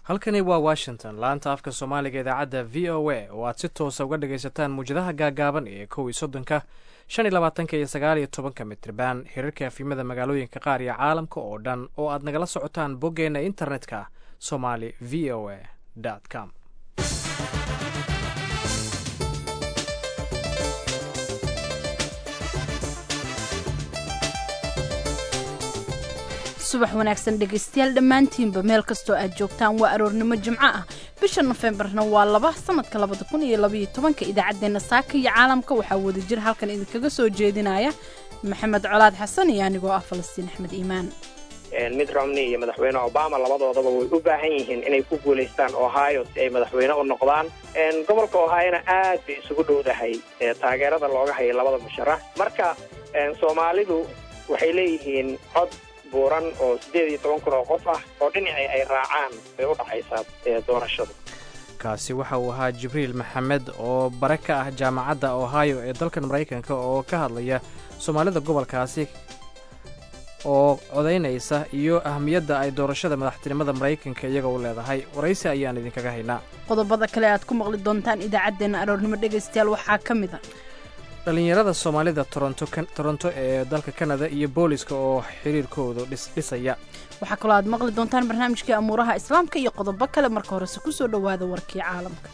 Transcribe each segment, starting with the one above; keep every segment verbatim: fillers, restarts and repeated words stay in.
halkani waa Washington laanta afka Soomaaliga idaacadda V O A oo aad si toos ah uga dhagaysataan muujadaha gaagaaban ee kow iyo soddonka shan iyo labaatanka iyo sagaal iyo tobanka mitirban hirarka afimada magaalooyinka qaar iyo caalamka oo dhan oo aad nagala socotaan boggeena internetka somali v o a dot com. subax wanaagsan dhegaystayaal dhammaantiinba meel kastoo aad joogtaan waa aroornimo jimco ah bisha nofembarna waa laba sanadka labada kun iyo labaiyo tobanka idaacaddeenna saaka iyo caalamka waxaa wada jir halkan idinkaga soo jeedinaya maxamed colaad xasan iyo anigoo ah falastiin axmed iimaan. mid romney iyo madaxweyne obama labadoodaba way u baahan yihiin inay ku guulaystaan ohio si ay madaxweyne u noqdaan. gobolka ohiona aad bay isugu dhowdahay taageerada looga hayay labada musharax marka soomaalidu waxay leeyihiin cod buuran oo sideed iyo toban kun oo qof ah oo dhinacii ay raacaan bay u dhacaysaa doorashadu. kaasi waxa uu ahaa jibriil maxamed oo bare ka ah jaamacadda ohio ee dalkan maraykanka oo ka hadlaya soomaalida gobolkaasi oo codaynaysa iyo ahmiyadda ay doorashada madaxtinimada maraykanka iyaga u leedahay. waraysi ayaan idinkaga haynaa. qodobada kale aad ku maqli doontaan idaacaddeenna aroornimo dhegaystayaal waxaa ka mid a dhalinyarada soomaalida toronto toronto ee dalka Canada iyo booliska oo xiriirkooda dhisaya. waxaa kaloo aad maqli doontaan barnaamijkii amuuraha islaamka iyo qodobo kale. marka horese ku soo dhowaada warkii caalamka.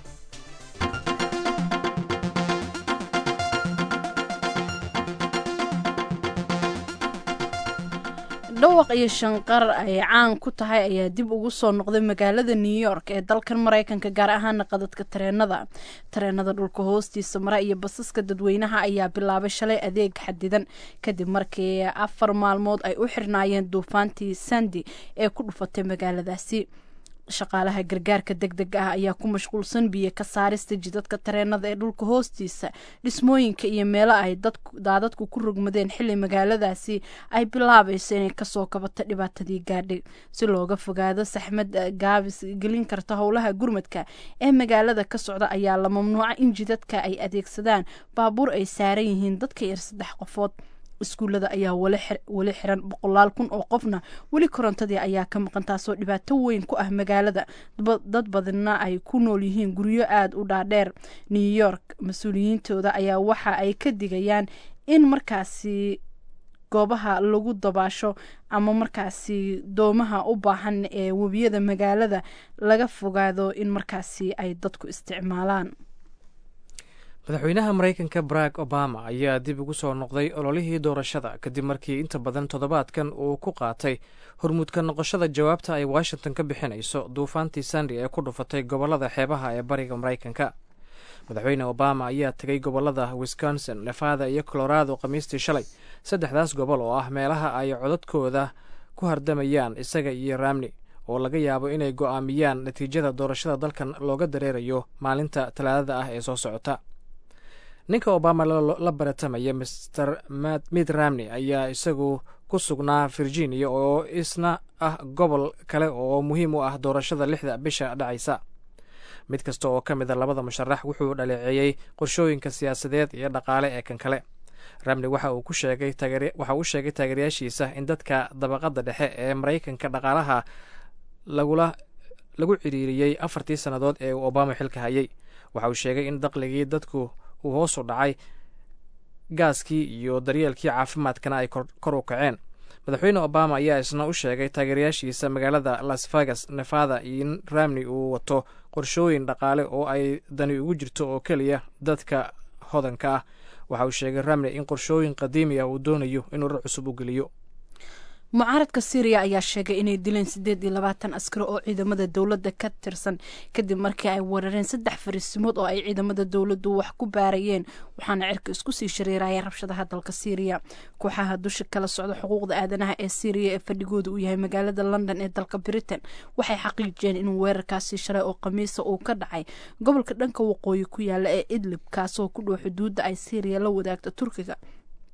dhawaq iyo shanqar ay caan ku tahay ayaa dib ugu soo noqday magaalada New York ee dalkan Mareykanka, gaar ahaan qadadka tareenada tareenada dhulka hoostiisa mara iyo basaska dadweynaha ayaa bilaabay shalay adeeg xadidan kadib markii afar maalmood ay u xirnaayeen duufaantii Sandy ee ku dhufatay magaaladaasi. shaqaalaha gargaarka degdeg ah ayaa ku mashquulsan biyo ka saarista jidadka tareenada ee dhulka hoostiisa, dhismooyinka iyo meelo ay daadadku ku rogmadeen xilli magaaladaasi ay bilaabayso inay kasoo kabato dhibaatadii gaadhay. si looga fogaado saxmad gaabis gelin karta howlaha gurmadka ee magaalada ka socda ayaa la mamnuuca in jidadka ay adeegsadaan baabuur ay saaran yihiin dadka yar saddex qofood. iskuullada ayaa weli xiran, boqolaal kun oo qofna weli korontadii ayaa ka maqan, taasoo dhibaato weyn ku ah magaalada. dad badanna ay ku nool yihiin guryo aada u dhaadheer. New York mas-uuliyiintooda ayaa waxa ay ka digayaan in markaasi goobaha lagu dabaasho ama markaasi doomaha u baahan ee webiyada magaalada laga fogaado in markaasi ay dadku isticmaalaan. madaxweynaha maraykanka barack obama ayaa dib ugu soo noqday ololihii doorashada kadib markii inta badan toddobaadkan uu ku qaatay hormuudka noqoshada jawaabta ay washington ka bixinayso duufaantii Sandy ee ku dhufatay gobolada xeebaha ee bariga maraykanka. madaxweyne obama ayaa tegay gobolada Wisconsin, Nevada iyo Colorado khamiistii shalay. saddexdaas gobol oo ah meelaha ay codadkooda ku hardamayaan isaga iyo Romney oo laga yaabo inay go'aamiyaan natiijada doorashada dalkan looga dareerayo maalinta talaadada ah ee soo socota. ninka obama la baratamaya mister Mitt Romney ayaa isagu ku sugnaa Virginia oo isna ah gobol kale oo muhiim u ah doorashada lixda bisha dhacaysa. mid kasta oo ka mid a labada musharax wuxuu dhaleeceeyey qorshooyinka siyaasadeed iyo dhaqaale ee kan kale. Romney waxa uu ku sheegay waxa uu sheegay taageerayaashiisa in dadka dabaqada dhexe ee Maraykanka dhaqaalaha lagula lagu ciriiriyey afartii sannadood ee uu Obama xilka hayay. waxa uu sheegay in dakhligii dadku uu hoos u dhacay, gaaskii iyo daryeelkii caafimaadkana ay kor u kaceen. madaxweyne obama ayaa isna u sheegay taageerayaashiisa magaalada Las Vegas, Nevada in Romney uu wato qorshooyin dhaqaale oo ay dani ugu jirto oo keliya dadka hodanka ah. waxa uu sheegay Romney in qorshooyin qadiimi ah uu doonayo inuu rar cusub u geliyo. mucaaradka Syria ayaa sheegay inay dileen sideed iyo labaatan askari oo ciidamada dowladda ka tirsan kadib markii ay weerareen saddex fariisimood oo ay ciidamada dowladdu wax ku baarayeen, waxaana cirka isku sii shareeraya rabshadaha dalka Syria. kooxaha dusha kala socda xuquuqda aadanaha ee Syria ee fadhigooda uu yahay magaalada London ee dalka Britain waxay xaqiijiyeen in weerarkaasi shalay oo khamiisa uu ka dhacay gobolka dhanka waqooyi ku yaala ee Idlib, kaasoo ku dhow xuduudda ay Syria la wadaagto Turkiga.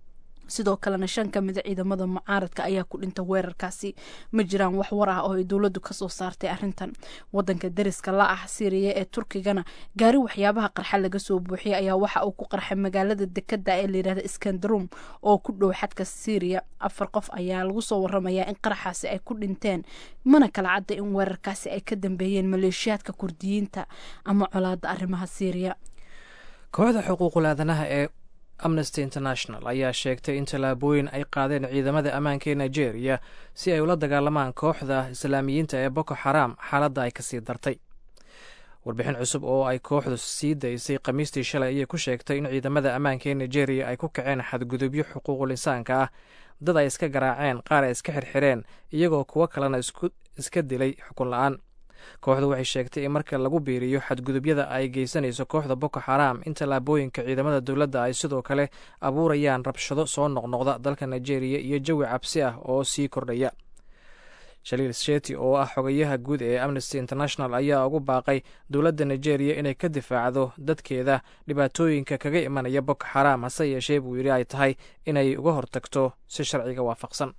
sidoo kalena shan ka mid a ciidamada mucaaradka ayaa ku dhinta weerarkaasi. ma jiraan wax war ah oo ay dowladdu kasoo saartay arrintan. wadanka dariska la ah Syria ee Turkigana gaari waxyaabaha qarxa laga soo buuxiyay ayaa waxa uu ku qarxay magaalada dekada ee la yiraahdo Iskandarum oo ku dhow xadka Syria. afar qof ayaa lagu soo waramayaa in qarxaasi ay ku dhinteen, mana kala cadda in weerarkaasi ay ka dambeeyeen maleeshiyaadka Kurdiyiinta ama colaadda arrimaha Syria. kooxda xuquuqul aadanaha ee Amnesty International ayaa sheegtay in tallaabooyin ay qaadeen ciidamada ammaanka ee Nigeria si ay ula dagaalamaan kooxda islaamiyiinta ee Boko Haram xaaladda ay kasii dartay. warbixin cusub oo ay kooxdu sii daysay khamiistii shalay ayay ku sheegtay in ciidamada ammaanka ee Nigeria ay ku kaceen xadgudubyo xuquuqul insaanka ah, dad ay iska garaaceen, qaar ay iska xirxireen, iyagoo kuwo kalena iska dilay xukun la-aan. kooxdu waxay sheegtay in marka lagu biiriyo xadgudubyada ay geysanayso kooxda Boko Haram in tallaabooyinka ciidamada dowladda ay sidoo kale abuurayaan rabshado soo noqnoqda dalka Nigeria iyo jawi cabsi ah oo sii kordhaya. Shalil Sheti oo ah xogayaha guud ee Amnesty International ayaa ugu baaqay dowladda Nigeria inay ka difaacdo dadkeeda dhibaatooyinka kaga imanaya Boko Haram, hase yeeshee buu yidhi ay tahay inay uga hortagto si sharciga waafaqsan.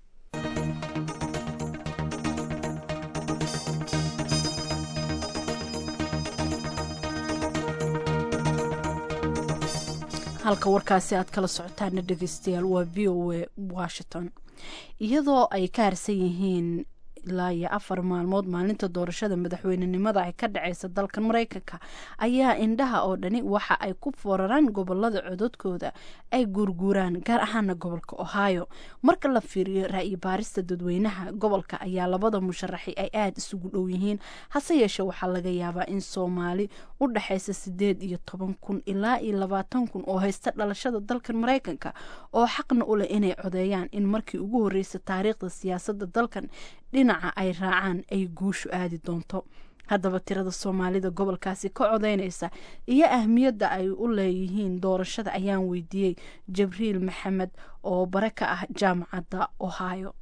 halka warkaasi aad kala socotaana dhegeystayaal waa v o a Washington. iyadoo ay ka harsan yihiin ilaa iyo afar maalmood maalinta doorashada madaxweynenimada ay ka dhaceysa dalkan Mareykanka ayaa indhaha oo dhani waxa ay ku fooraraan gobolada codadkooda ay guurguuraan, gaar ahaana gobolka Ohio. marka la fiiriyo ra'yi baarista dadweynaha gobolka ayaa labada musharaxi ay aad isugu dhow yihiin, hase yeeshee waxaa laga yaabaa in Soomaali u dhaxaysa sideed iyo toban kun ilaa iyo labaatan kun oo haysta dhalashada dalkan Mareykanka oo xaqna u leh inay codeeyaan in markii ugu horreysay taariikhda siyaasadda dalkan dhinaca ay raacaan ay guushu aadi doonto. haddaba tirada Soomaalida gobolkaasi ka codeynaysa iyo ahmiyadda ay u leeyihiin doorashada ayaan weydiiyey Jibriil Maxamed oo bare ka ah jaamacadda Ohio.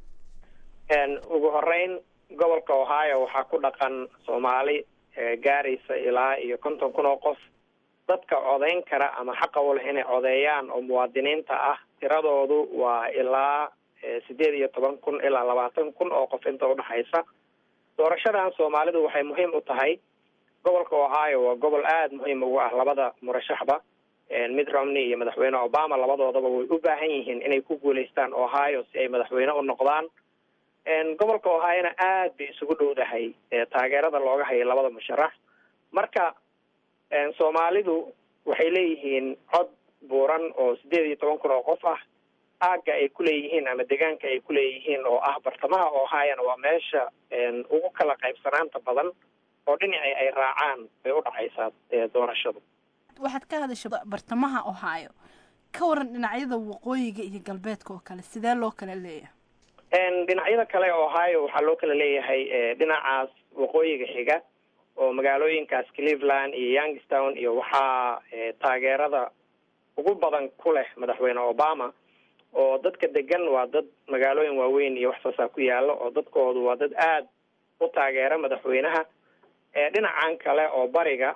ugu horeyn gobolka Ohio waxaa ku dhaqan Soomaali gaaraysa ilaa iyo konton kun oo qof. dadka codeyn kara ama xaqa u leh inay codeeyaan oo muwaadiniinta ah tiradoodu waa ilaa sideed iyo toban kun ilaa labaatan kun oo qof inta udhaxaysa. doorashadan Soomaalidu waxay muhiim u tahay. gobolka Ohio waa gobol aad muhiim ugu ah labada murashaxba, Mitt Romney iyo madaxweyne Obama labadoodaba way u baahan yihiin inay ku guuleystaan Ohio si ay madaxweyne u noqdaan. gobolka Ohio-na aad bay isugu dhowdahay taageerada looga hayo labada musharax. marka Soomaalidu waxay leeyihiin cod buuran oo sideed iyo toban kun oo qof ah. aaga ay ku leeyihiin ama deegaanka ay ku leeyihiin oo ah bartamaha Ohio waa meesha ugu kala qaybsanaanta badan oo dhinacii ay raacaan bay u dhacaysaa doorashadu. waxaad ka hadashay bartamaha Ohio, ka waran dhinacyada waqooyiga iyo galbeedka oo kale sidee loo kala leeyahay? dhinacyada kale Ohio waxaa loo kala leeyahay dhinacaas waqooyiga xiga oo magaalooyinkaas Cleveland iyo Youngstown iyo waxaa taageerada ugu badan ku leh madaxweyne Obama, oo dadka degan waa dad magaalooyin waaweyn iyo wax saasaa ku yaala oo dadkoodu waa dad aad u taageera madaxweynaha. dhinacan kale oo bariga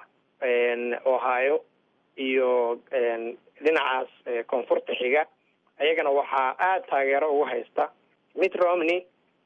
Ohio iyo dhinacaas koonfurta xiga ayagana waxaa aad taageero ugu haysta Mitt Romney.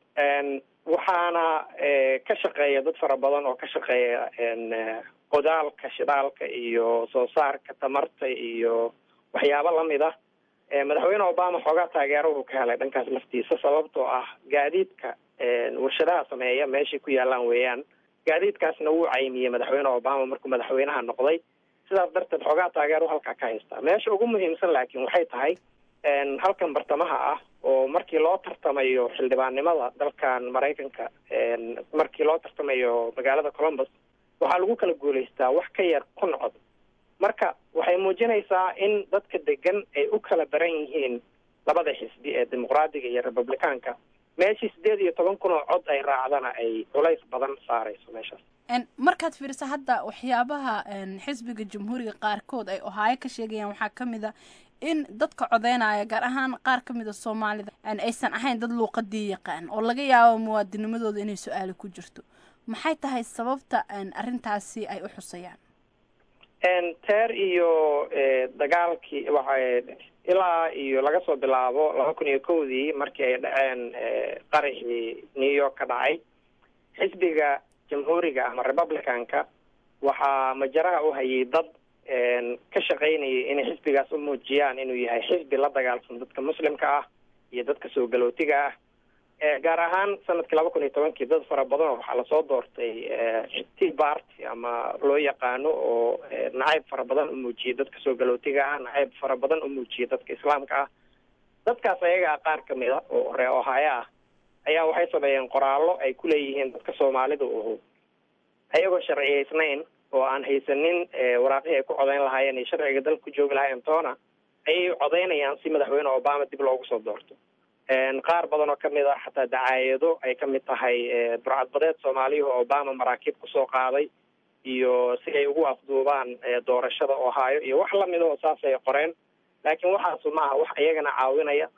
waxaana ka shaqeeya dad fara badan oo ka shaqeeya qodaalka shidaalka iyo soo saarka tamarta iyo waxyaabo lamid ah. madaxweyne Obama xoogaa taageero uu ka helay dhankaas laftiisa sababtoo ah gaadiidka warshadaha sameeya meeshay ku yaalaan weeyaan. gaadiidkaasna wuu caymiyey madaxweyne Obama markuu madaxweynaha noqday, sidaas darteed xoogaa taageero halkaa ka haystaa. meesha ugu muhiimsan laakiin waxay tahay halkan bartamaha ah oo markii loo tartamayo xildhibaannimada dalkan Mareykanka, markii loo tartamayo magaalada Columbus waxaa lagu kala guuleystaa wax ka yar kun cod. marka waxay muujinaysaa in dadka degan ay u kala baran yihiin labada xisbi ee dimuqraadiga iyo republikaanka. meeshii sideed iyo toban kun oo cod ay raacdana ay culays badan saarayso meeshaas. markaad fiiriso hadda waxyaabaha xisbiga jamhuuriga qaarkood ay Ohio ka sheegayaan waxaa ka mid a in dadka codeynaya gaar ahaan qaar ka mid a Soomaalida aysan ahayn dad luuqadii yaqaan oo laga yaabo muwaadinimadooda inay su-aali ku jirto. maxay tahay sababta arrintaasi ay u xusayaan? teer iyo dagaalkii ilaa iyo laga soo bilaabo laba kun iyo kowdii markii ay dhaceen qaraxii new york ka dhacay, xisbiga jamhuuriga ama republicanka waxaa majaraha u hayay dad ka shaqaynayay inay xisbigaas u muujiyaan inuu yahay xisbi la dagaalsan dadka muslimka ah iyo dadka soo galootiga ah. gaar ahaan sanadkii laba kun iyo tobankii dad fara badan oo waxaa lasoo doortay tea party ama loo yaqaano oo nacayb fara badan u muujiyay dadka soo galootiga ah, nacayb fara badan u muujiyay dadka islaamka ah. dadkaas ayaga qaar kamid a oo ree ohaayo ah ayaa waxay sameeyeen qoraallo ay ku leeyihiin dadka soomaalida uhu ayagoo sharciyaysnayn oo aan haysanin waraaqihii ay ku codayn lahaayeen iyo sharciga dalka ku joogi lahaayeen toona ayay codaynayaan si madaxweyne obama dib loogu soo doorto. qaar badan oo kamid ah xataa dacaayado ay kamid tahay burcadbadeed soomaaliya oo obama maraakiib kusoo qaaday iyo si ay ugu afduubaan doorashada ohaayo iyo wax lamid oo saas ay qoreen. laakiin waxaasu maaha wax iyagana caawinaya.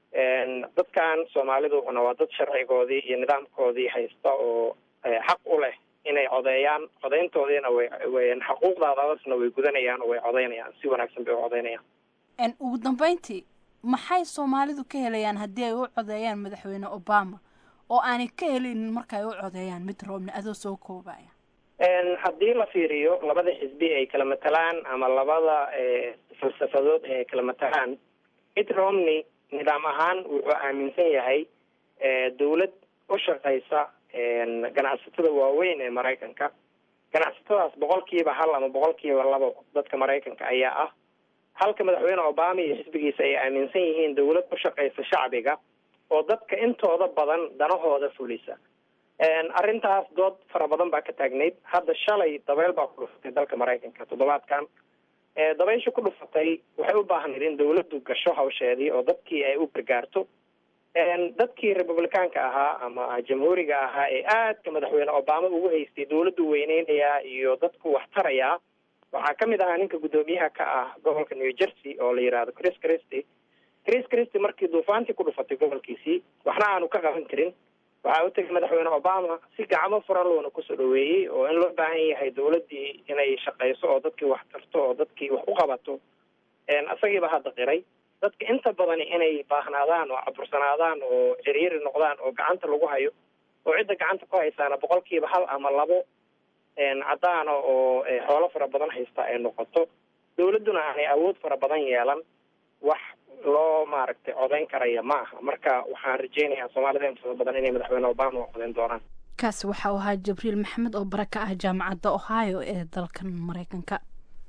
dadkan soomaaliduna waa dad sharcigoodii iyo nidaamkoodii haysta oo xaq u leh inay codeeyaan, codayntoodiina way xaquuqdaadadasna way gudanayaan oo way codaynayaan, si wanaagsan bay u codaynayaan. ugu dambeyntii maxay soomaalidu ka helayaan haddii ay u codeeyaan madaxweyne obama oo aanay ka helinin marka ay u codeeyaan mid roomne adoo soo koobaya? haddii la fiiriyo labada xisbi ay kala matalaan ama labada falsafadood ay kala matalaan, mid romney nidaam ahaan wuxuu aaminsan yahay dawlad u shaqaysa ganacsatada waaweyn ee maraykanka. ganacsatadaas boqolkiiba hal ama boqolkiiba labo dadka maraykanka ayaa ah, halka madaxweyne obama iyo xisbigiisa ay aaminsan yihiin dawlad u shaqaysa shacbiga oo dadka intooda badan danahooda fulisa. arrintaas dood fara badan baa ka taagnayd. hadda shalay dabeyl baa ku dhufatay dalka maraykanka toddobaadkan. dabaysha ku dhufatay waxay u baahnayd in dawladdu gasho hawsheedii oo dadkii ay u gargaarto. dadkii republicaanka ahaa ama jamhuuriga ahaa ee aadka madaxweyne obama ugu haystay dawladdu weyneynayaa iyo dadku wax tarayaa waxaa kamid ahaa ninka guddoomiyaha ka ah gobolka new jersey oo la yidhaahdo chris christy. chris christy markii duufaantii ku dhufatay gobolkiisii waxna aanu ka qaban karin, waxaa u tegay madaxweyne obama si gacmo furan loona kusoo dhaweeyey oo in loo baahan yahay dawladdii inay shaqayso oo dadkii wax tarto oo dadkii wax u qabato. isagiiba hadda qiray dadka inta badani inay baahnaadaan oo cabursanaadaan oo ciriiri noqdaan oo gacanta lagu hayo oo cidda gacanta ku haysaana boqolkiiba hal ama labo caddaana oo xoolo fara badan haysta ay noqoto. dawladduna aanay awood fara badan yeelan, wax loo maaragtay codayn karaya ma aha. marka waxaan rajaynayaa soomaalida intooda badan inay madaxweyne obama u codayn doonaan. kaasi waxa uu ahaa jibriil maxamed oo bara ka ah jaamacadda ohio ee dalkan maraykanka.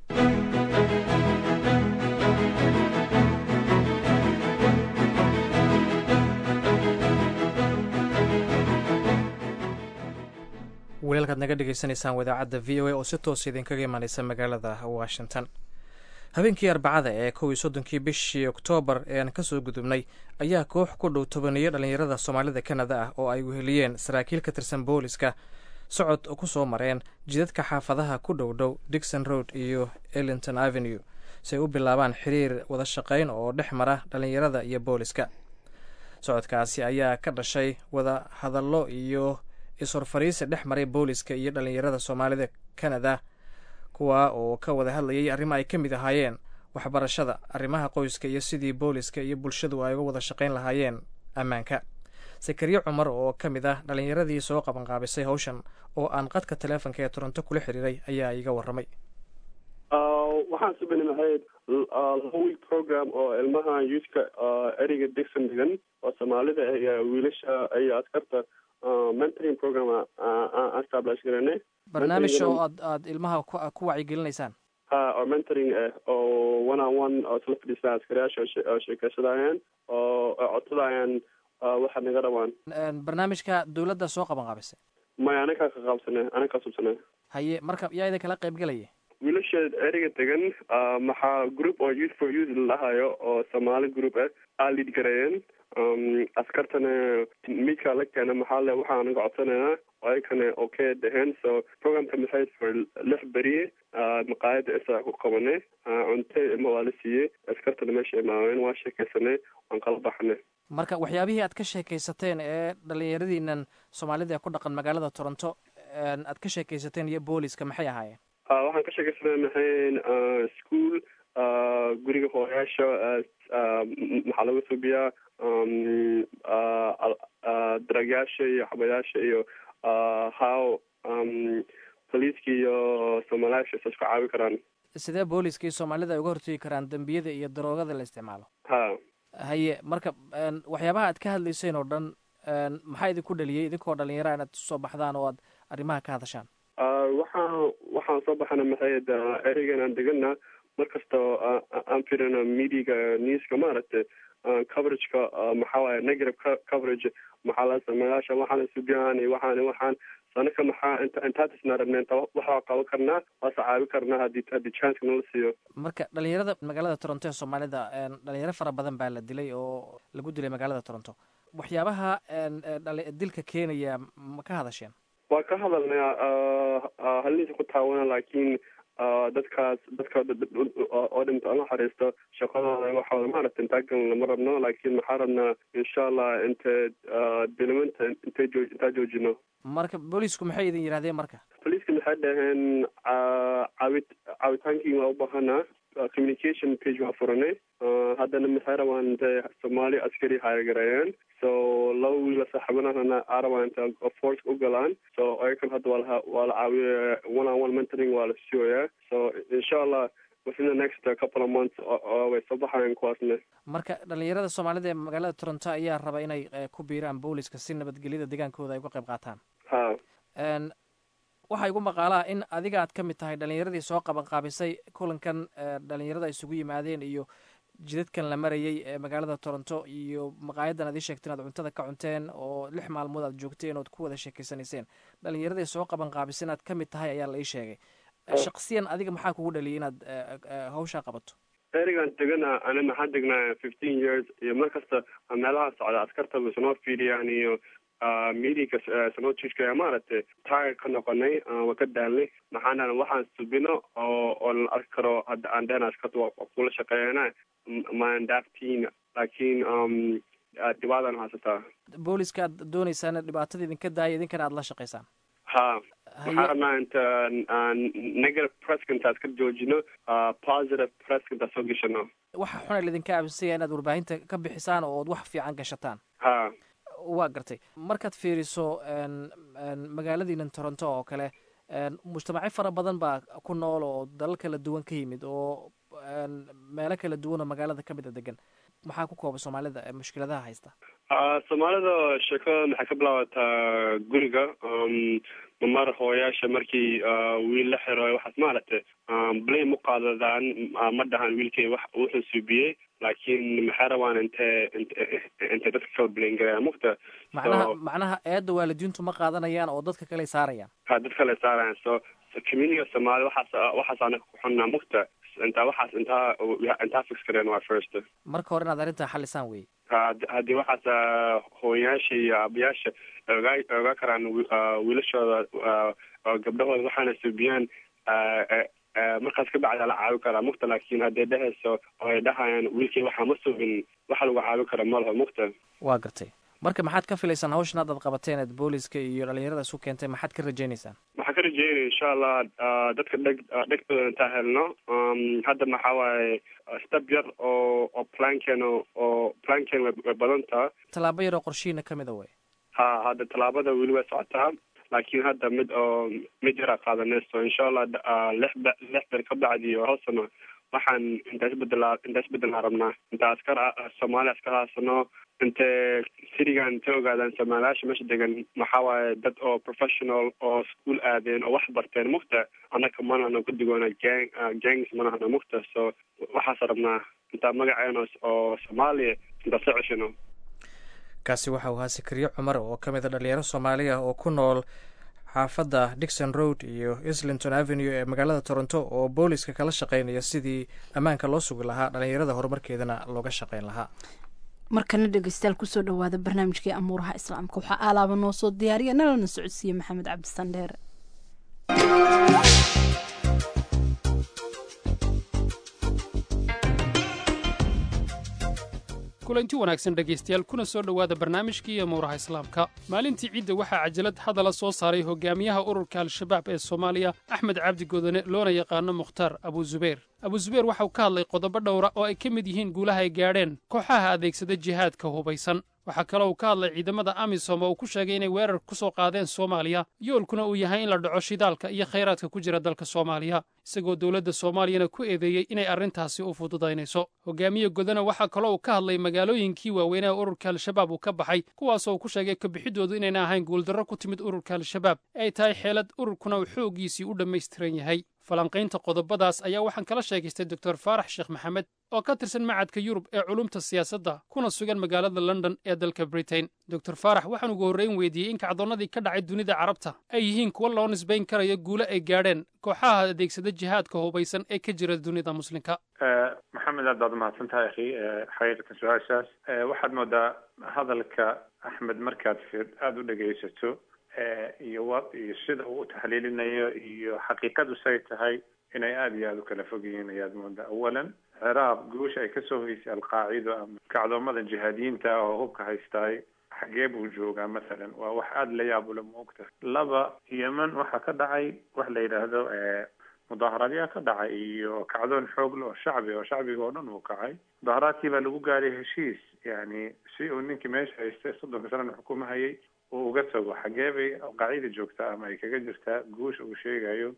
walaalkaad naga dhegaysanaysaan wadaacadda v o a oo si toos idinkaga imanaysa magaalada washington. habeenkii arbacada ee kow iyo soddonkii bishii oktoobar ee aan kasoo gudubnay ayaa koox ku dhow tobaniyo dhallinyarada soomaalida kanada ah oo ay weheliyeen saraakiil ka tirsan booliska socod ku soo mareen jidadka xaafadaha ku dhow dhow dixon road iyo ellington avenue si ay u bilaabaan xiriir wada shaqayn oo dhex mara dhallinyarada iyo booliska. socodkaasi ayaa ka dhashay wada hadallo iyo is-horfariisi dhex maray booliska iyo dhallinyarada soomaalida kanada, kuwa oo ka wada hadlayay arrimo ay ka mid ahaayeen waxbarashada, arrimaha qoyska iyo sidii booliska iyo bulshadu ay uga wada shaqayn lahaayeen ammaanka. sakariye cumar oo ka mid ah dhallinyaradii soo qabanqaabisay hawshan oo aan qadka taleefonka ee toronto kula xiriiray ayaa iga warramay. waxaan subinahayd laba week program oo ilmaha youthka ereyga dixon dhigan oo soomaalida iyo wiilasha iyo askarta mentoring program aan establish garanay. barnaamij oo aad aad ilmaha ku wacyigelinaysaan? ha oo mentoring ah oo one on one oo isla fadhiistaan askariyaasha oo sheekaysanayaan oo codsadayaan waxa naga rabaan. barnaamijka dawladda soo qaban qaabisay? maya anaga ka qaabsanay anaga ka subsanay. haye marka yaa idin kala qayb galaya? wiilasha ereyga degan maxaa group oo youth for youth lahayo oo Soomaali group ah aa lead gareeyeen. askartana midka la keena maxaa le waxaa anaga codsanaynaa ayakana okay dheheen. so programka maxay for lix beri maqaayada isaa ku qabanay, cunto ilma waa la siiyey, askartana meesha imaadeen, waa sheekaysanay, waan kala baxnay. marka waxyaabihii aad ka sheekaysateen ee dhallinyaradiinan soomaalida ee ku dhaqan magaalada Toronto aad ka sheekaysateen iyo booliska maxay ahaayeen? waxaan ka sheekaysanay maxayn school guriga hooyaasha maxaa lagu subiyaa daragyaasha iyo xabayaasha iyo how boliiska iyo soomaaliyaasha isku caawi karaan. sidee booliska iyo soomaalida ay uga hortegi karaan dembiyada iyo daroogada la isticmaalo? ha haye marka waxyaabaha aad ka hadlayseen oo dhan maxaa idinku dhaliyey idinkoo dhalinyara inaad soo baxdaan oo aad arrimaha ka hadashaan? waxaan waxaan soo baxana maxay ereygan aan degana markastoo aan firino mediaga newska maaragtay coverageka maxaa waaye negative coverage maxaa la sameeyaasha waxaan subiyaan iyo waxaan waxaan sanaka maxaa inta intaasna rabnaa inta waxaa qaban karnaa waasa caawi karnaa haddii haddii chance nala siiyo. marka dhalinyarada magaalada Toronto ee Soomaalida dhalinyaro fara badan baa la dilay oo lagu dilay magaalada Toronto. waxyaabaha dilka keenaya ma ka hadasheen? waa ka hadalnaa halisa ku taawana laakiin dadkaas dadka oo dhinta la xariisto shaqadooda waxaa maaragtay intaagan lama rabno laakiin maxaa rabnaa insha allah inte dilimanta intay jooj intaa joojino. marka booliisku maxay idin yidhahdeen? marka booliiska maxay dhaheen caawit caawitaankii waa u baahanaa communication page waa furanay haddana maxay rabaan intay soomaali askari hayagareeyeen so laba wiila saaxiibanahana arabaan inta force u galaan so ayakan hadda waa la waa la caawiya one on one mentoring waa la siiyaya so insha allah within the next couple of months way soo baxayaan kuwaasna. marka dhalinyarada soomaalida ee magaalada Toronto ayaa raba inay ku biiraan booliska si nabadgelyada deegaankooda ay uga qayb qaataan. ha waxaa igu maqaalaa in adiga aad ka mid tahay dhalinyaradii soo qaban qaabisay kulankan dhalinyarada isugu yimaadeen iyo jidadkan la marayay ee magaalada Toronto iyo maqaayadan aad ii sheegteen aad cuntada ka cunteen oo lix maalmood aad joogteen ood ku wada sheekeysanayseen. dhalinyaradii soo qaban qaabisay inaad ka mid tahay ayaa la ii sheegay. shakhsiyan adiga maxaa kugu dhaliyay inaad hawshaa qabato? erigan degana ana maxaa degnaa fifteen years iyo markasta meelaha socda askarta sanoo fiiriyaan iyo mediaga sanoo jijka maaragtay taag ka noqonay waa ka daalnay maxaana waxaan subino oo oo la arki karo hadda aan dhehna askarta waa kula shaqeeyana maan daaftiin laakiin dhibaadan haysataa. booliska aad dooneysaan dhibaatada idinka daaya idinkana aad la shaqeysaan? ha waxaa rabnaa inta negative presska intaas ka joojino positive presska intaas soo geshano. waxa xuna laidinka aabinsaya inaad warbaahinta ka bixisaan oo ood wax fiican gashataan. ha waa gartay. markaad fiiriso magaaladiinan Toronto oo kale mujtamacyo fara badan baa ku nool oo dalal kala duwan ka yimid oo meelo kala duwan oo magaalada ka mid a degan. maxaa ku kooba soomaalida ee mushkiladaha haysta? soomaalida sheekada maxay ka bilaabataa guriga mamar hooyaasha markii wiil la xiro waxaas maaragtay blame u qaadadaan ma dhahan wiilkay wax wuxuu subiyey laakiin maxay rabaan intay intay dadka kala blame garayaan mugta. macnaha macnaha eedda waalidiintu ma qaadanayaan oo dadka kale saarayaan? ha dadka kale saarayaan so community Soomaali waxaas waxaas aan ku xunaa mugta inta waxaas inta inta fix kareen waa first. marka hore inaad arrintaa xalisaan wey. haddii waxaas hooyayaasha iyo aabayaasha ogaa ogaa karaan wiilashooda gabdhahooda waxaana subiyaan markaas ka bacda la caawi karaa mugta laakiin hadday dhehayso oo ay dhahayaan wiilkii waxaa ma subin waxa lagu caawi kara ma laho mugta. waa gartay. marka maxaad ka filaysaan hawshan haddaad qabateen eed booliska iyo dhalinyarada isu keentay maxaad ka rajaynaysaan? waxaan ka rajeynaya insha allah dadka dheg dhegtooda intaa helno hadda maxaa waaye step yar oo oo planken oo planken way badan taha. tallaabo yar oo qorshihiina ka mid a wey. ha hadda tallaabada weli way socotaa laakiin hadda mid oo mid yaraa qaadanayso insha allah lix lix ber ka bacdi oo hal sano waxaan intaas bedelaa intaas bedelaa rabnaa inta askar Soomaali askar haasano intay sirigan intay ogaadaan Soomaaliyaasha meesha degan maxaa waaye dad oo professional oo school aadeen oo wax barteen mugta annaka manahna ku digoona gang gangs manahna mugta so waxaas rabnaa inta magaceena oo Soomaaliya inta soo ceshino. kaasi waxa uu ahaa Sakariyo Cumar oo ka mid ah dhalinyaro Soomaaliya oo ku nool xaafadda Dixon Road iyo Islington Avenue ee magaalada Toronto oo booliska kala shaqeynaya sidii ammaanka loo sugi lahaa dhalinyarada horumarkeedana looga shaqeyn lahaa. markana dhegeystayaal kusoo dhawaada barnaamijkii amuuraha islaamka waxaa alaaba noo soo diyaariya nalana socodsiiye maxamed cabdisandheere. kulanti wanaagsan dhegaystayaal kuna soo dhowaada barnaamijkii amuuraha islaamka maalintii ciidda waxaa cajalad hadala soo saaray hogaamiyaha ururka al-shabaab ee soomaaliya axmed cabdi godone loona yaqaano mukhtaar abuzubayr abuzubayr waxa uu ka hadlay qodobo dhowra oo ay ka mid yihiin guulaha ay gaadheen kooxaha adeegsada jihaadka hubaysan waxaa kaloo uu ka hadlay ciidamada amisom oo uu ku sheegay inay weerar ku soo qaadeen soomaaliya yoolkuna uu yahay in la dhaco shidaalka iyo khayraadka ku jira dalka soomaaliya isagoo dowladda soomaaliyana ku eedeeyey inay arrintaasi u fududaynayso hogaamiye godana waxaa kaloo uu ka hadlay magaalooyinkii waaweynaa ururka al-shabaab uu ka baxay kuwaasoo uu ku sheegay kabixidoodu inayna ahayn guuldarro ku timid ururka al-shabaab ee ay tahay xeelad ururkuna uu xooggiisii u dhammaystiran yahay falanqaynta qodobadaas ayaa waxaan kala sheekaystay doctor faarax sheekh maxamed oo ka tirsan macadka yurub ee culumta siyaasadda kuna sugan magaalada london ee dalka britain doctor faarax waxaan ugu horrayn weydiiyey in kacdoonnadii ka dhacay dunida carabta ay yihiin kuwa loo nisbayn karayo guulo ay gaadheen kooxaha adeegsada jihaadka hubaysan ee ka jira dunida muslimka maxamed aad baad umahadsan tahay akhi xaqiiqatan su-aashaas waxaad moodaa hadalka axmed markaad aada u dhegaysato iyo iyo sida uu u taxliilinayo iyo xaqiiqadu say tahay inay aada iyo aada u kala fog yihiin ayaad moodaa awalan ciraaq guusha ay kasoo hoysay alqaacido ama kacdoomada jihaadiyiinta ah oo hubka haystaay xagee buu joogaa masalan waa wax aada la yaabula moogta laba yemen waxaa ka dhacay wax la yidhaahdo mudaaharaadyaa ka dhacay iyo kacdoon xoogle oo shacbi oo shacbiga oo dhan uu kacay mudaaharaadkii baa lagu gaaray heshiis yani si uu ninkii meesha haystay soddonka sanana xukumahayay uu uga tago xagee bay alqaacida joogtaa ama ay kaga jirtaa guusha uu sheegayo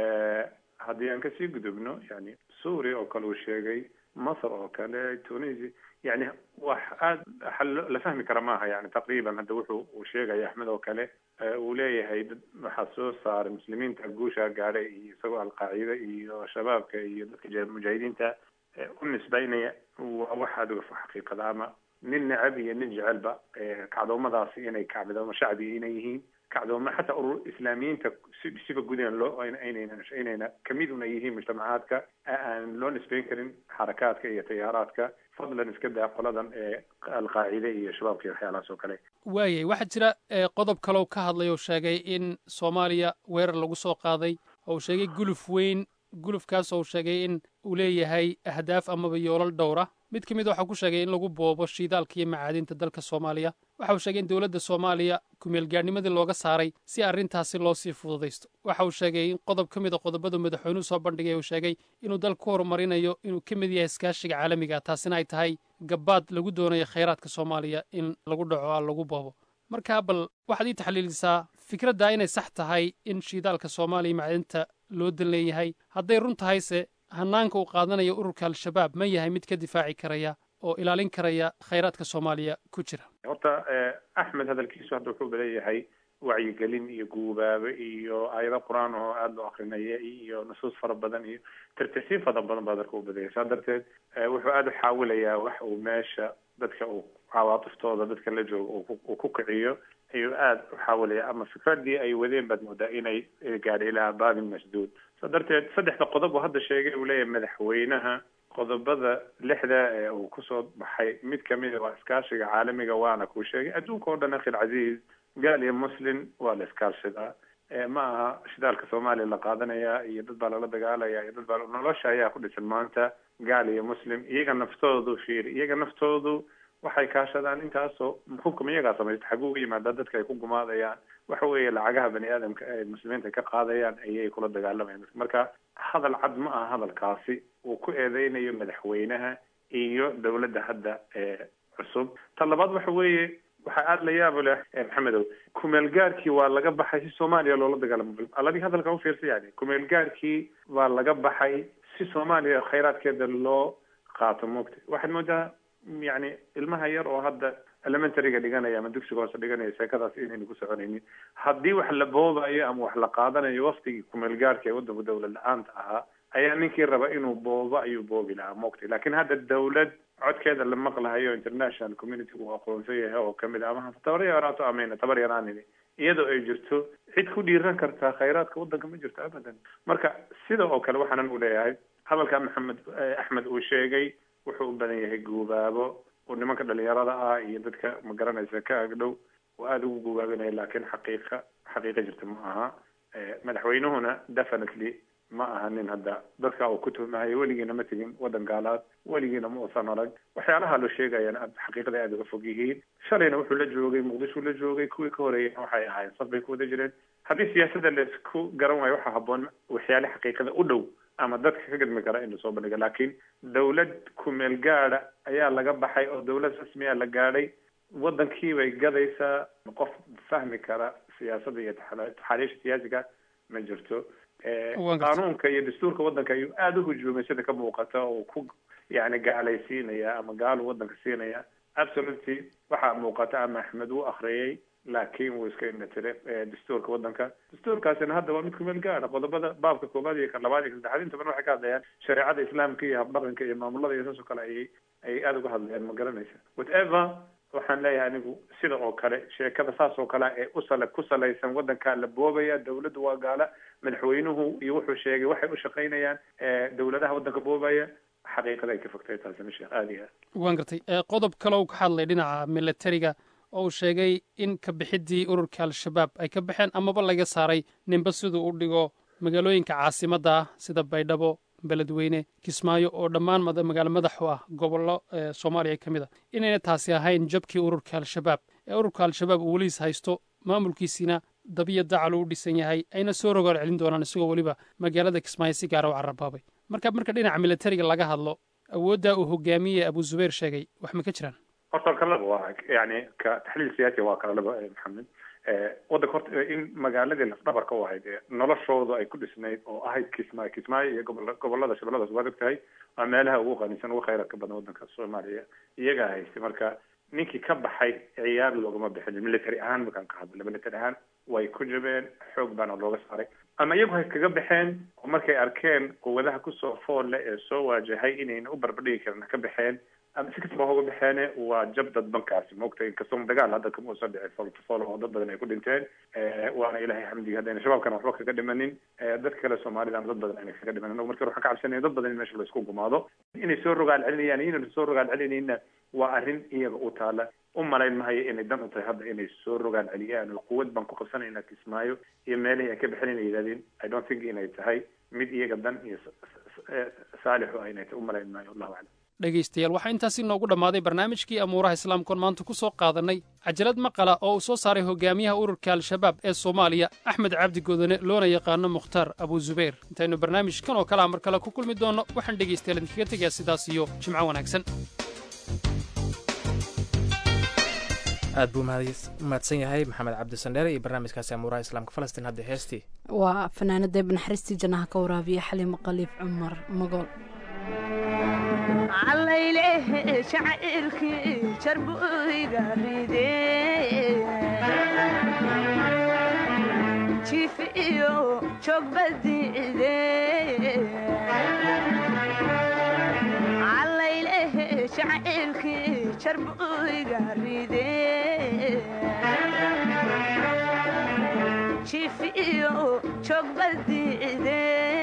haddii aan kasii gudubno yani suuriya oo kale uu sheegay masr oo kale tunisia yani wax aada la fahmi kara maaha yani taqriiban hadda wuxuu uu sheegaya axmed oo kale uu leeyahay dad waxaa soo saaray muslimiinta guusha gaadhay iyo isagoo alqaacida iyo shabaabka iyo dadka mujaahidiinta u nisbaynaya wax aada uga fog xaqiiqada ama nin necab iyo nin jecelba kacdoomadaasi inay kacdoomo shacbi inay yihiin kacdoomo xataa urur islaamiyiinta siba gudeen loo inayna inayna kamid una yihiin mujtamacaadka aan loo nisbayn karin xarakaadka iyo tayaaraadka fadlan iska daa qoladan ee alqaacide iyo shabaabka iyo waxyaalahaas oo kale waayay waxaa jira qodob kale oo ka hadlay oo sheegay in soomaaliya weerar lagu soo qaaday oo sheegay guluf weyn gulufkaas oo sheegay in uu leeyahay ahdaaf amaba yoolal dhowra mid ka mid waxaa ku sheegay in lagu boobo shiidaalka iyo macaadinta dalka soomaaliya waxa uu sheegay in dowladda soomaaliya kumeelgaadhnimadii looga saaray si arrintaasi loo sii fududaysto waxa uu sheegay in qodob ka mid a qodobadu madaxweynuhu soo bandhigay uu sheegay inuu dalka ku horumarinayo inuu ka mid yahay iskaashiga caalamiga taasina ay tahay gabaad lagu doonayo khayraadka soomaaliya in lagu dhaco a lagu boobo markaa bal waxaad ii taxliilisaa fikradda inay sax tahay in shiidaalka soomaaliya macdinta loo dan leeyahay hadday run tahayse hanaanka uu qaadanayo ururka al-shabaab ma yahay mid ka difaaci karaya oo ilaalin karaya khayraadka soomaaliya ku jira horta axmed hadalkiisu hadda wuxuu baleeyahay wacyigelin iyo guubaabe iyo aayado qur-aan oo aada loo akrinaya iyo nusuus fara badan iyo tirtirsiin fara badan baa dadka u badaya saa darteed wuxuu aada u xaawilayaa wax uu meesha dadka uu cawaatiftooda dadka la joogo uu ku kiciyo ayuu aada u xaawilaya ama fikradii ay wadeen baad moodaa inay gaadhay ilaa baabin masduud saa darteed saddexda qodob uu hadda sheegay uu leeyahay madaxweynaha qodobada lixda ee uu kusoo baxay mid kamida waa iskaashiga caalamiga waana kuu sheegay adduunka oo dhan akhi alcaziiz gaal iyo muslim waa la iskaashidaa ma aha shidaalka soomaaliya la qaadanaya iyo dad baa lala dagaalaya iyo dad baa nolosha ayaa ku dhisan maanta gaal iyo muslim iyaga naftoodu fiiri iyaga naftoodu waxay kaashadaan intaasoo hubkama iyagaa samaysta xaguu uga yimaadaa dadka ay ku gumaadayaan waxa weeye lacagaha bani aadamka ay muslimiinta ka qaadayaan ayay kula dagaalamayaan marka hadal cad ma aha hadalkaasi uu ku eedeynayo madaxweynaha iyo dowladda hadda ee cusub ta labaad waxa weeye waxaa aada la yaabo leh maxamedow kumeelgaarkii waa laga baxay si soomaaliya loola dagaalamo alladii hadalka u fiirsa yani kumeelgaarkii waa laga baxay si soomaaliya khayraadkeeda loo qaato moogta waxaad moodaa yani ilmaha yar oo hadda elementaryga dhiganaya ama dugsiga hoose dhiganaya sheekadaas inaynu ku soconaynin haddii wax la boobayo ama wax la qaadanayo waktigii kumeelgaarka ee waddanku dawlad la-aanta ahaa ayaa ninkii raba inuu boobo ayuu boobi lahaa moogtay laakiin hadda dawlad codkeeda la maqlahayo international community uu aqoonsan yahay oo kamid a ama tabar yaraato ameyna tabar yaraanini iyadoo ay jirto cid ku dhiiran kartaa khayraadka waddanka ma jirto abadan marka sida oo kale waxaanan u leeyahay hadalka maxamed axmed uu sheegay wuxuu u badan yahay guubaabo oo nimanka dhalinyarada ah iyo dadka ma garanaysa ka agdhow oo aada ugu guubaabinaya laakiin xaqiiqa xaqiiqa jirta ma aha madaxweynuhuna definitely ma aha nin hadda dadka uu ku tuhmahayo weligiina ma tegin waddan gaalaad weligiina ma uusan arag waxyaalaha loo sheegayana aad xaqiiqada aada uga fog yihiin shalayna wuxuu la joogay muqdisho la joogay kuwii ka horeeyeyna waxay ahaayeen saf bay ku wada jireen haddii siyaasadda la isku garan waayo waxaa habboon waxyaale xaqiiqada u dhow ama dadka ka gadmi kara in lasoo bandhiga laakiin dawlad kumeel gaada ayaa laga baxay oo dawlad rasmiya la gaadhay waddankii bay gadaysaa qof fahmi kara siyaasadda iyo taxaaliisha siyaasiga ma jirto qaanuunka iyo dastuurka waddanka ayuu aada u hujuumay sida ka muuqata oo ku yani gaalaysiinaya ama gaalu waddanka siinaya absolutely waxaa muuqata ama axmed uu akriyay laakiin wuu iska indhatire dastuurka waddanka dastuurkaasina hadda waa mid kumeel gaada qodobada baabka koobaad iyo kan labaad iyo kan saddexaad inta badan waxay ka hadlayaan shareecada islaamka iyo habdhaqanka iyo maamulada iyo saas oo kale ayay ayay aada uga hadlayaan ma garanaysa whatever waxaan leeyahay anigu sida oo kale sheekada saas oo kale ee usala ku salaysan waddankaa la boobaya dawladdu waa gaala madaxweynuhu iyo wuxuu sheegay waxay u shaqaynayaan dawladaha waddanka boobaya xaqiiqada ay ka fogtay taasina sheekh aada iyo aad waan gartay qodob kale uu ka hadlay dhinaca militariga oo uu sheegay in ka bixiddii ururka al-shabaab ay ka baxeen amaba laga saaray ninba siduu u dhigo magaalooyinka caasimadda ah sida baydhabo beledweyne kismaayo oo dhammaan magaalo madax u ah gobollo soomaaliya ka mid a inayna taasi ahayn jabkii ururka al-shabaab ee ururka al-shabaab uu weliis haysto maamulkiisiina dabiya dacal uu dhisan yahay ayna soo rogaal celin doonaan isagoo weliba magaalada kismaayo si gaara u carrabaabay marka marka dhinaca militariga laga hadlo awooddaa uu hogaamiye abu zubayr sheegay wax ma ka jiraan horta kalaba waa yani ka taxliil siyaasi waa kala laba maxamed waddanka horta in magaaladii lafdhabarka u ahayd noloshooda ay ku dhisnayd oo ahayd kismaayo kismaayo iyo gobol gobollada shabeelladaas waad og tahay waa meelaha ugu qanisan ugu khayraadka badan waddanka soomaaliya iyagaa haystay marka ninkii ka baxay ciyaar loogama bixin military ahaan markaan ka hadlo military ahaan way ku jabeen xoog baana looga saaray ama iyagu hay kaga baxeen oo markay arkeen quwadaha kusoo foolle ee soo waajahay inayna u barbadhigi karin ka baxeen ama si kastaba hoga baxeene waa jab dadbankaasi maogta inkastoo dagaal hadda kama uusan dhicin foltofol oo dad badan ay ku dhinteen waana ilahay xamdigi haddayna shabaabkana waxba kaga dhimanin dadka kale soomaalidana dad badan ayna kaga dhimanin marka waxaan ka cabsanaya dad badan in meesha laisku gumaado inay soo rogaal celinayaan iyo inayna soo rogaal celinayna waa arrin iyaga u taala u malayn mahayo inay dan u tahay hadda inay soo rogaal celiyaan oo quwad baan ku qabsanayna kismaayo iyo meelihii ay ka bixin inay yidhahdeen i don't think inay tahay mid iyaga dan iyo saalixu aynay tahay u malayn maayo allahu aclam dhegaystayaal waxaa intaasi noogu dhammaaday barnaamijkii amuuraha islaamkoon maanta ku soo qaadannay cajalad maqala oo uu soo saaray hogaamiyaha ururka al-shabaab ee soomaaliya axmed cabdi godone loona yaqaano mukhtaar abu zubayr intaynu barnaamijkan oo kalea mar kale ku kulmi doonno waxaan dhegaystayaal idinkaga tegayaa sidaas iyo jimco wanaagsan aad buu mahadsan yahay maxamed cabdi sandheere iyo barnaamijkaasi amuuraha islaamka falastiin hadda heestii waa fanaanada banaxariistii jannaha ka waraabiya xaliimo qaliif cumar magool عليله شعرك شرب يقريدي شيفيو شوق بديدي عليله شعرك شرب يقريدي شيفيو شوق بديدي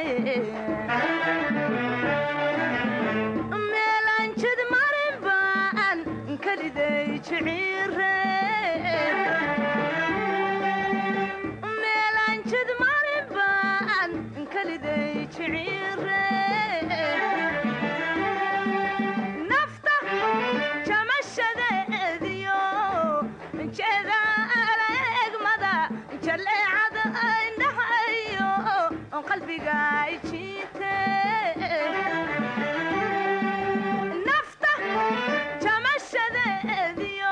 meelanjad maribaan kaliday jiciire nafta jamashadeediyo jeeda areegmada jaleecada indhahayo qalbiga jiite nafta jamashadeediyo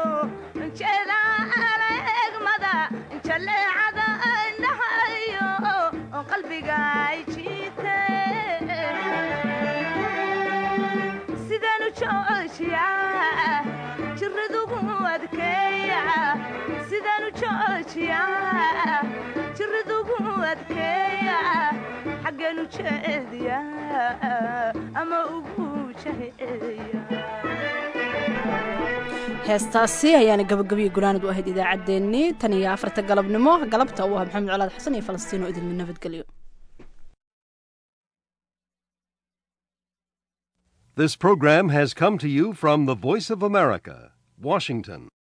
jaleecada indhahayo qalbiga jiite sidaan u joojiya jiradugu adkeeya sidaan u joojiya jiradugu adkeeya xaggeen u jeediya ama ugu jaheeya heestaasi ayaana gabagabiya gunaanad u ahayd idaacaddeenii tan iyo afarta galabnimo galabta uu ah maxamed colaad xasan iyo falastiin oo idinma nabadgelyo This program has come to you from the Voice of America, Washington.